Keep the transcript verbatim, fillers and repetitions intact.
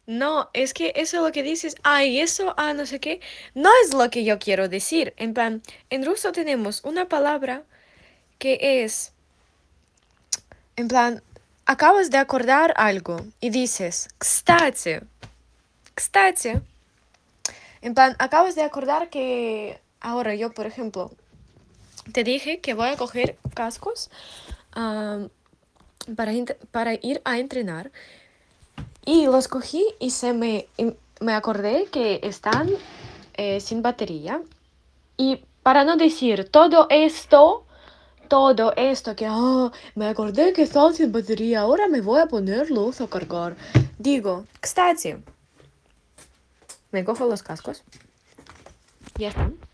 No, es que eso es lo que dices, ay, eso, ah, no sé qué, no es lo que yo quiero decir. En plan, en ruso tenemos una palabra que es, en plan, acabas de acordar algo y dices, кстати, кстати. En plan, acabas de acordar que ahora yo, por ejemplo, te dije que voy a coger cascos am, para, int- para ir a entrenar y los cogí y se me, y me acordé que están eh, sin batería. Y para no decir todo esto, todo esto que "Ah, me acordé que están sin batería, ahora me voy a ponerlos a cargar". Digo, кстати, me cojo los cascos. Ya están.